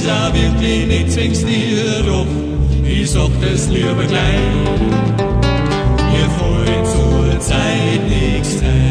ist auch wirklich nicht zwingst dir, doch ich sag das lieber gleich. Mir fällt zur Zeit nichts ein.